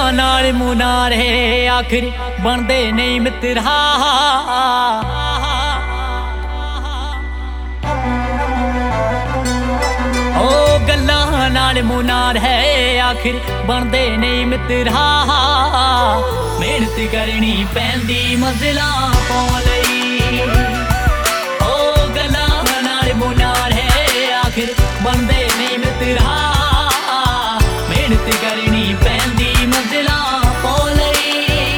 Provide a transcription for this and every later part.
नाल मुनारे आखिर बनदे नहीं मित्रा। ओ गल्लां नाल मुनार है आखिर बनदे नहीं मित्रा। मेहनत करनी पैंदी मंजिलां पाउण लई। ओ गल्लां नाल मुनार है आखिर बनदे नहीं मित्रा। मेहनत करनी पैंदी मंजिलां पाउण लई।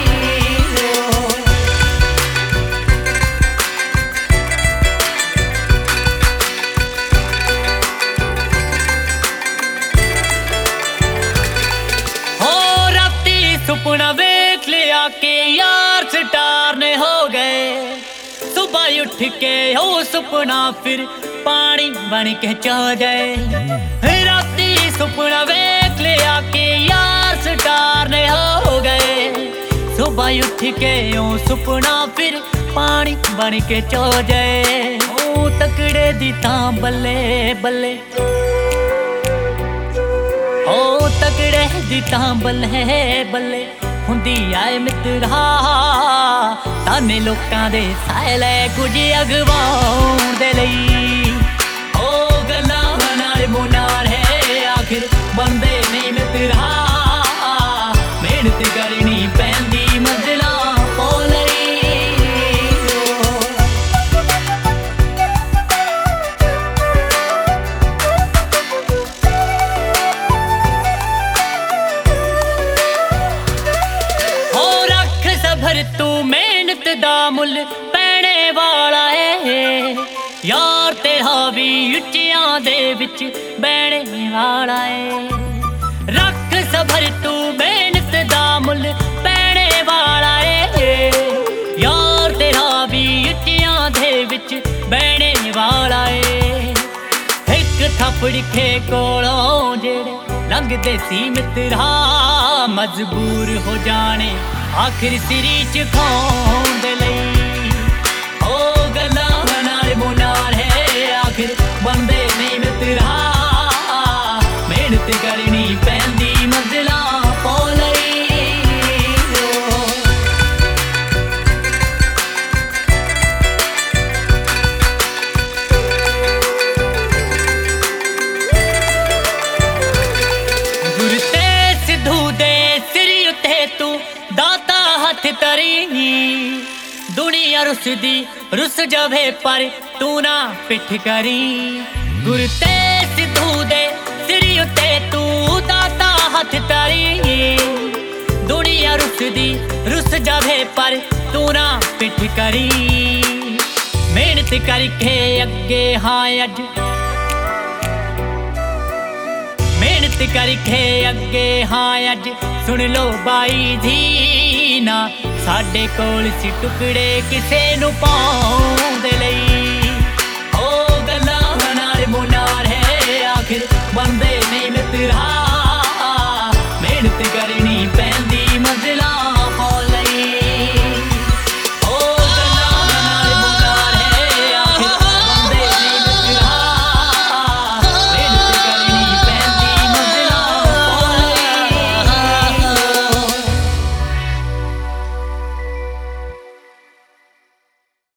हो राती सुपना वेख लिया के यार स्टार ने हो गए। सुबह उठ के हो सुपना फिर पानी बन के चल जाए। राती सुपना वेख लिया के यार स्टार ने हो गए। सुबह उठ के ओ सुपना फिर पानी बन के चल जाए। ओ तकड़े दी तां बल्ले बल्ले, ओ तकड़े दी तां बल्ले बल्ले हुंदी आए मित्रा। ताने लोकां दे साले कुछ अगवाउण दे लई। ओ गल्लां नाल मुनार है आखिर बनदे नहीं मित्रा। मेहनत करनी पैंदी मंजिलां पाउण लई। हो रख सबर तू मेहनत दा मुल पैणे वाला है। यार तेरा भी उच्चियां दे विच बैणे वाला है। रख सबर तू मेहनत दा मुल पैणे वाला है। यार तेरा भी उच्चियां दे विच बैणे वाला है। एक थप्पड़ खे कोलों जेड़े लंघदे सी मित्रा। मजबूर हो जाने आखिर सिरी च खाउण दे लई। ओ गल्लां नाल मुनार है आखिर बनदे नहीं मित्रा। मेहनत करनी पैंदी मंजिलां पाउण लई। गुर ते सिद्धू दे सिर उत्ते तू दाता हथ तरी। दुनिया रुसदी रुस जावे पर तू ना पिठ करी। गुर ते सिद्धू दे सिर उत्ते तू दाता हथ तरी। दुनिया रुसदी रुस जावे पर तू ना पिठ करी। मेहनत करके अगे हाँ अज, मेहनत करके अगे हाँ अज सुन लो बाई धी ना। साडे कोल सी टुकड़े किसे नू पाउण